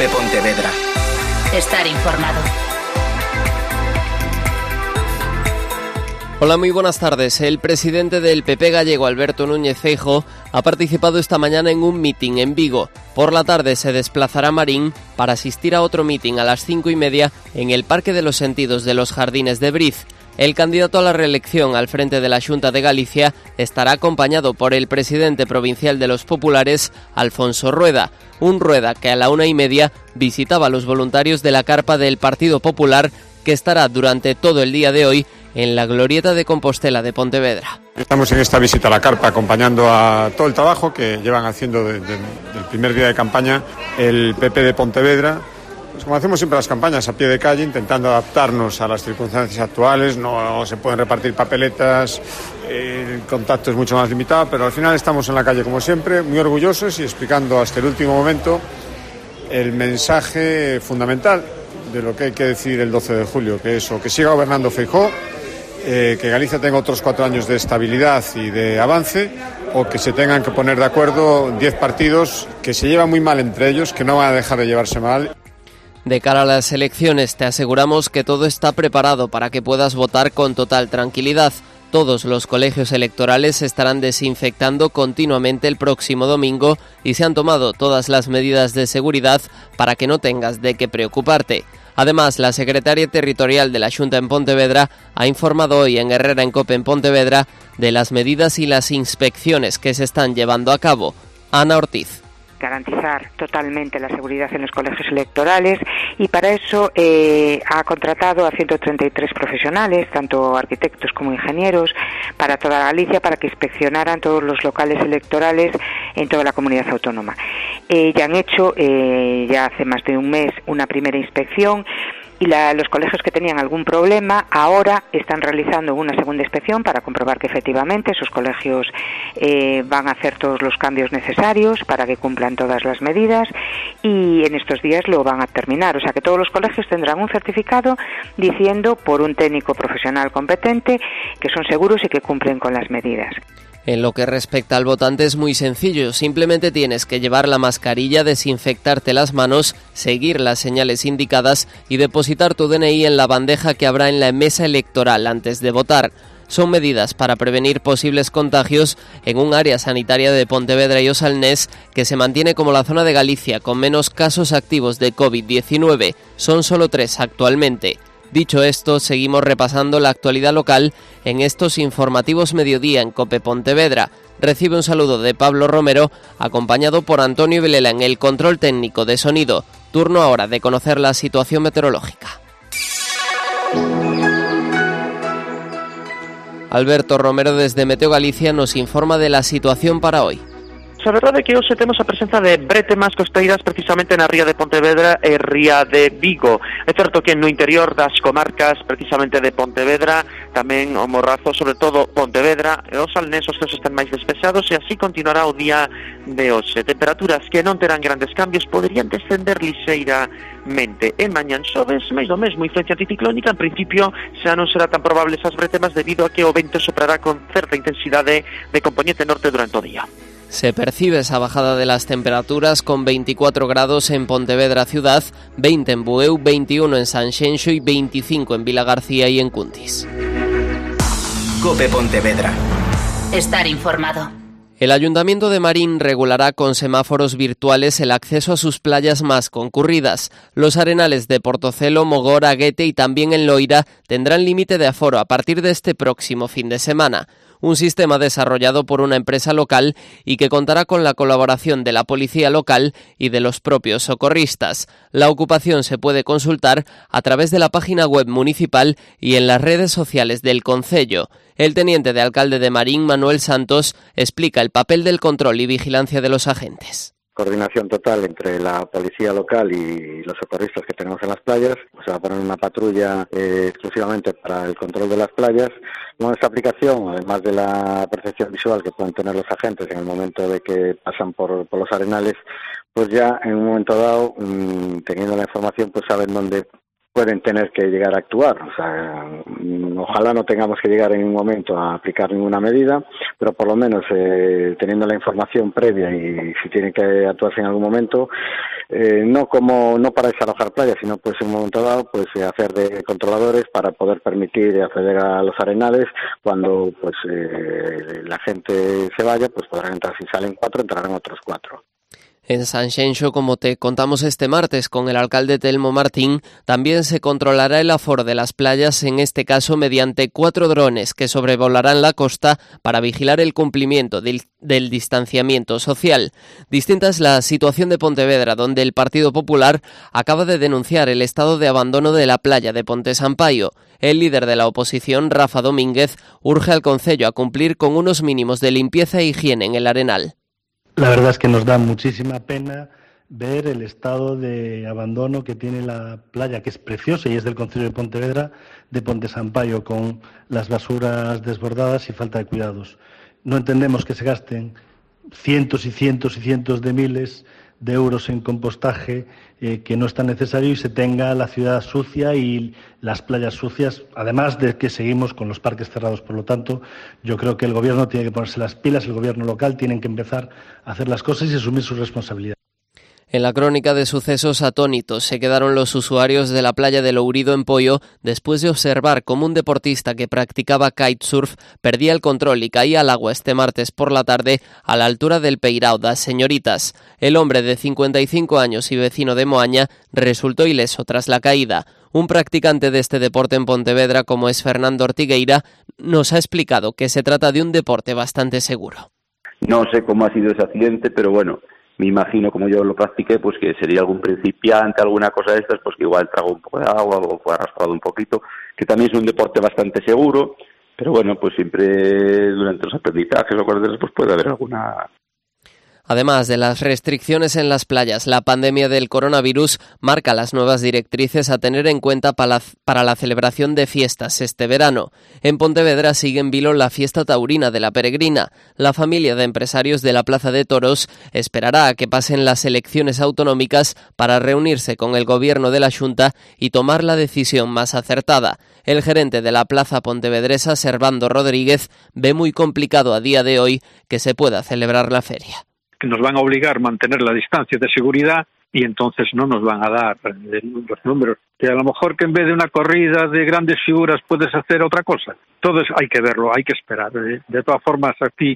COPE Pontevedra. Estar informado. Hola, muy buenas tardes. El presidente del PP gallego, Alberto Núñez Feijóo, ha participado esta mañana en un mitin en Vigo. Por la tarde se desplazará a Marín para asistir a otro mitin a las 5:30 en el Parque de los Sentidos de los Jardines de Briz. El candidato a la reelección al frente de la Xunta de Galicia estará acompañado por el presidente provincial de los Populares, Alfonso Rueda. Un Rueda que a la 1:30 visitaba a los voluntarios de la carpa del Partido Popular, que estará durante todo el día de hoy en la Glorieta de Compostela de Pontevedra. Estamos en esta visita a la carpa acompañando a todo el trabajo que llevan haciendo desde el primer día de campaña el PP de Pontevedra. Pues como hacemos siempre las campañas, a pie de calle, intentando adaptarnos a las circunstancias actuales. No se pueden repartir papeletas, el contacto es mucho más limitado, pero al final estamos en la calle como siempre, muy orgullosos y explicando hasta el último momento el mensaje fundamental de lo que hay que decir el 12 de julio, que es o que siga gobernando Feijóo, que Galicia tenga otros 4 años de estabilidad y de avance, o que se tengan que poner de acuerdo 10 partidos que se llevan muy mal entre ellos, que no van a dejar de llevarse mal. De cara a las elecciones, te aseguramos que todo está preparado para que puedas votar con total tranquilidad. Todos los colegios electorales se estarán desinfectando continuamente el próximo domingo y se han tomado todas las medidas de seguridad para que no tengas de qué preocuparte. Además, la secretaria territorial de la Xunta en Pontevedra ha informado hoy en Herrera en COPE en Pontevedra de las medidas y las inspecciones que se están llevando a cabo. Ana Ortiz. Garantizar totalmente la seguridad en los colegios electorales y para eso ha contratado a 133 profesionales, tanto arquitectos como ingenieros, para toda Galicia, para que inspeccionaran todos los locales electorales en toda la comunidad autónoma. Ya han hecho, ya hace más de un mes, una primera inspección y los colegios que tenían algún problema ahora están realizando una segunda inspección para comprobar que efectivamente esos colegios van a hacer todos los cambios necesarios para que cumplan todas las medidas y en estos días lo van a terminar. O sea que todos los colegios tendrán un certificado diciendo por un técnico profesional competente que son seguros y que cumplen con las medidas. En lo que respecta al votante es muy sencillo, simplemente tienes que llevar la mascarilla, desinfectarte las manos, seguir las señales indicadas y depositar tu DNI en la bandeja que habrá en la mesa electoral antes de votar. Son medidas para prevenir posibles contagios en un área sanitaria de Pontevedra y Osalnés que se mantiene como la zona de Galicia con menos casos activos de COVID-19. Son solo 3 actualmente. Dicho esto, seguimos repasando la actualidad local en estos informativos mediodía en COPE Pontevedra. Recibe un saludo de Pablo Romero, acompañado por Antonio Vilela en el control técnico de sonido. Turno ahora de conocer la situación meteorológica. Alberto Romero desde Meteo Galicia nos informa de la situación para hoy. Sobre todo que hoxe temos a presenza de bretemas costeiras precisamente na ría de Pontevedra e ría de Vigo. É certo que no interior das comarcas precisamente de Pontevedra, tamén o Morrazo, sobre todo Pontevedra e os Salnés, os ceos están máis despejados e así continuará o día de hoxe. Temperaturas que non terán grandes cambios, poderían descender liseiramente. E mañán xoves, máis do mesmo, influencia anticiclónica, en principio xa non será tan probable esas bretemas debido a que o vento soprará con certa intensidade de componente norte durante o día. Se percibe esa bajada de las temperaturas con 24 grados en Pontevedra ciudad, 20 en Bueu, 21 en Sanxenxo y 25 en Vilagarcía y en Cuntis. COPE Pontevedra. Estar informado. El Ayuntamiento de Marín regulará con semáforos virtuales el acceso a sus playas más concurridas. Los arenales de Portocelo, Mogor, Aguete y también en Loira tendrán límite de aforo a partir de este próximo fin de semana. Un sistema desarrollado por una empresa local y que contará con la colaboración de la policía local y de los propios socorristas. La ocupación se puede consultar a través de la página web municipal y en las redes sociales del concello. El teniente de alcalde de Marín, Manuel Santos, explica el papel del control y vigilancia de los agentes. Coordinación total entre la policía local y los socorristas que tenemos en las playas. Se va a poner una patrulla exclusivamente para el control de las playas. Con esta aplicación, además de la percepción visual que pueden tener los agentes en el momento de que pasan por los arenales, pues ya en un momento dado, teniendo la información, pues saben dónde pueden tener que llegar a actuar. O sea, ojalá no tengamos que llegar en un momento a aplicar ninguna medida, pero por lo menos teniendo la información previa y si tiene que actuarse en algún momento, no para desalojar playas, sino pues en un momento dado pues hacer de controladores para poder permitir acceder a los arenales. Cuando pues la gente se vaya, pues podrán entrar. Si salen 4, entrarán otros 4. En Sanxenxo, como te contamos este martes con el alcalde Telmo Martín, también se controlará el aforo de las playas, en este caso mediante 4 drones que sobrevolarán la costa para vigilar el cumplimiento del distanciamiento social. Distinta es la situación de Pontevedra, donde el Partido Popular acaba de denunciar el estado de abandono de la playa de Ponte Sampaio. El líder de la oposición, Rafa Domínguez, urge al concello a cumplir con unos mínimos de limpieza e higiene en el arenal. La verdad es que nos da muchísima pena ver el estado de abandono que tiene la playa, que es preciosa y es del concello de Pontevedra, de Ponte Sampaio, con las basuras desbordadas y falta de cuidados. No entendemos que se gasten cientos y cientos y cientos de miles de euros en compostaje que no es tan necesario y se tenga la ciudad sucia y las playas sucias, además de que seguimos con los parques cerrados. Por lo tanto, yo creo que el gobierno tiene que ponerse las pilas, el gobierno local tiene que empezar a hacer las cosas y asumir su responsabilidad. En la crónica de sucesos atónitos se quedaron los usuarios de la playa de Lourido en Poio después de observar cómo un deportista que practicaba kitesurf perdía el control y caía al agua este martes por la tarde a la altura del Peirao das Señoritas. El hombre de 55 años y vecino de Moaña resultó ileso tras la caída. Un practicante de este deporte en Pontevedra, como es Fernando Ortigueira, nos ha explicado que se trata de un deporte bastante seguro. No sé cómo ha sido ese accidente, pero bueno, me imagino, como yo lo practiqué, pues que sería algún principiante, alguna cosa de estas, pues que igual tragó un poco de agua o fue arrastrado un poquito, que también es un deporte bastante seguro, pero bueno, pues siempre durante los aprendizajes o cosas de esas, pues puede haber alguna... Además de las restricciones en las playas, la pandemia del coronavirus marca las nuevas directrices a tener en cuenta para la celebración de fiestas este verano. En Pontevedra sigue en vilo la fiesta taurina de la Peregrina. La familia de empresarios de la Plaza de Toros esperará a que pasen las elecciones autonómicas para reunirse con el gobierno de la Xunta y tomar la decisión más acertada. El gerente de la Plaza Pontevedresa, Servando Rodríguez, ve muy complicado a día de hoy que se pueda celebrar la feria. Que nos van a obligar a mantener la distancia de seguridad y entonces no nos van a dar los números. Que a lo mejor que en vez de una corrida de grandes figuras puedes hacer otra cosa. Todo eso hay que verlo, hay que esperar. De todas formas, aquí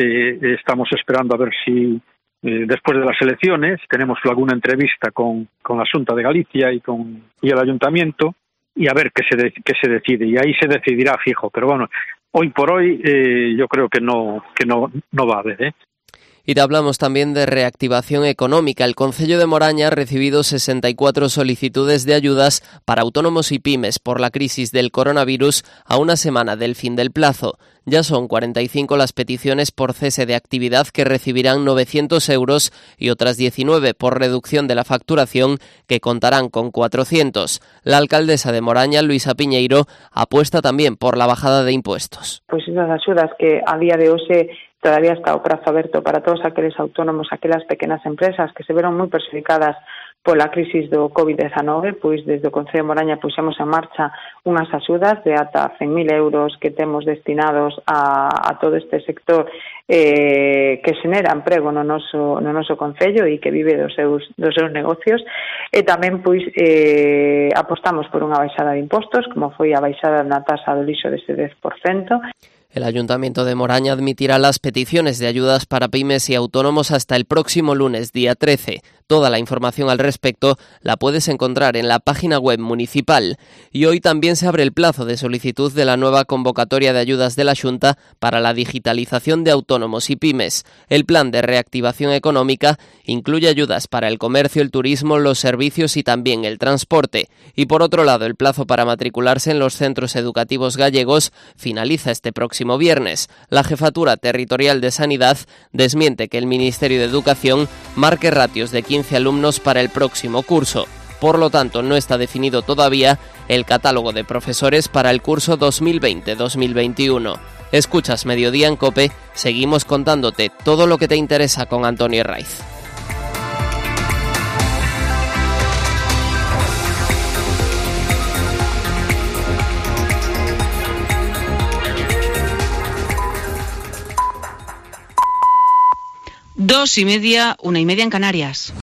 estamos esperando a ver si después de las elecciones tenemos alguna entrevista con la Xunta de Galicia y el Ayuntamiento y a ver qué se decide. Y ahí se decidirá fijo. Pero bueno, hoy por hoy yo creo que no va a haber, Y te hablamos también de reactivación económica. El Concello de Moraña ha recibido 64 solicitudes de ayudas para autónomos y pymes por la crisis del coronavirus a una semana del fin del plazo. Ya son 45 las peticiones por cese de actividad que recibirán 900 euros y otras 19 por reducción de la facturación que contarán con 400. La alcaldesa de Moraña, Luisa Piñeiro, apuesta también por la bajada de impuestos. Pois esas axudas que a día de hoxe todavía está o prazo aberto para todos aqueles autónomos, aquelas pequenas empresas que se veron moi perxudicadas pola crisis do COVID-19, pois desde o Concello de Moraña puxemos en marcha unhas axudas de ata 100.000 euros que temos destinados a todo este sector que xenera emprego no noso concello e que vive dos seus negocios, e tamén pois apostamos por unha baixada de impostos, como foi a baixada na tasa do lixo dese 10%. El Ayuntamiento de Moraña admitirá las peticiones de ayudas para pymes y autónomos hasta el próximo lunes, día 13. Toda la información al respecto la puedes encontrar en la página web municipal. Y hoy también se abre el plazo de solicitud de la nueva convocatoria de ayudas de la Xunta para la digitalización de autónomos y pymes. El plan de reactivación económica incluye ayudas para el comercio, el turismo, los servicios y también el transporte. Y por otro lado, el plazo para matricularse en los centros educativos gallegos finaliza este próximo viernes. La Jefatura Territorial de Sanidad desmiente que el Ministerio de Educación marque ratios de 15 alumnos para el próximo curso. Por lo tanto, no está definido todavía el catálogo de profesores para el curso 2020-2021. Escuchas Mediodía en COPE, seguimos contándote todo lo que te interesa con Antonio Raiz. Dos y media, 1:30 en Canarias.